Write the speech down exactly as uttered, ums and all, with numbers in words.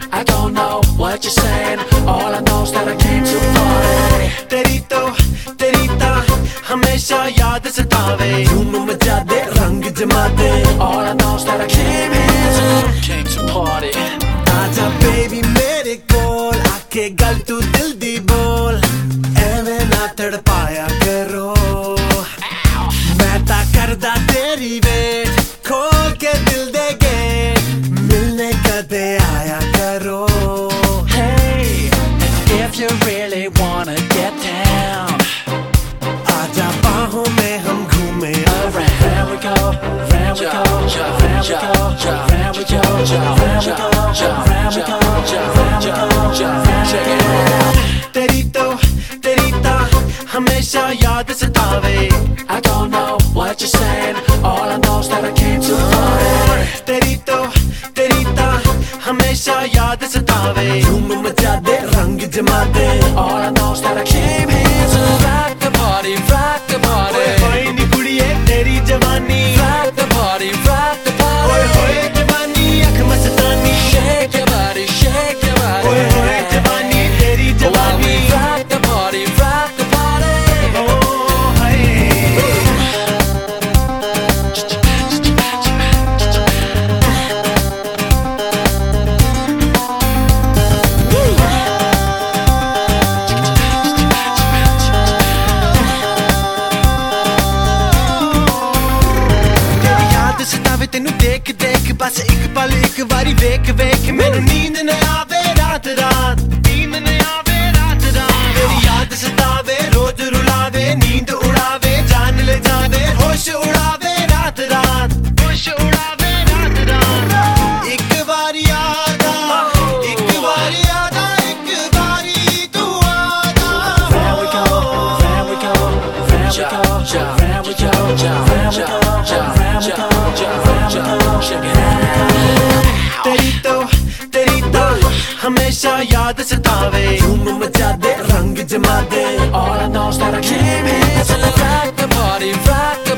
I don't know what you're saying. All I know is that I came to party. तेरी तो तेरी ता हमेशा याद सतावे धूम मचा दे रंग जमा दे All I know is that I came here to came to party. आजा baby मेरे कोल आके गल तू दिल दी बोल एवे ना तड़पाया करो मैं ता करदा तेरी वेट खोल के दिल दे गेट मिलने कदे आया करो Hey, if you really wanna get down, आजा बाहों में हम घूमे around. Round we go, round we go, round we go, round we go, round we go, round we go, round we go, check it out. तेरी तो तेरी ता हमेशा याद सतावे I don't know what you're saying. All I know is that I came to party. तेरी तो तेरी ता हमेशा याद सतावे धूम मचा दे रंग जमा दे All I know is that I came here to rock the party, rock the party. होए नी कुड़िए तेरी जवानी Rock the party, rock the होए party. होए जवानी अख मस्तानी Shake your body, shake your body. होए होए जवानी तेरी While जवानी we rock the party, rock the party. ओ हाय सतावे तेनू देख देख बस एक पल एक बारी वेख वेख मैनू नींद न आवे रात रात नींद न आवे रात रात तेरी याद सतावे रोज रुलावे नींद उड़ावे जान ले जावे होश उड़ावे रात रात होश उड़ावे रात रात एक बारी याद आ एक बारी याद आ एक बारी तू आजा Round we go, round we go, round we go, round we go, round we go, round we go, round we go, check it out. तेरी तो तेरी तो हमेशा याद सतावे धूम मचा दे रंग जमा दे All I know is that I came here to rock the party, rock the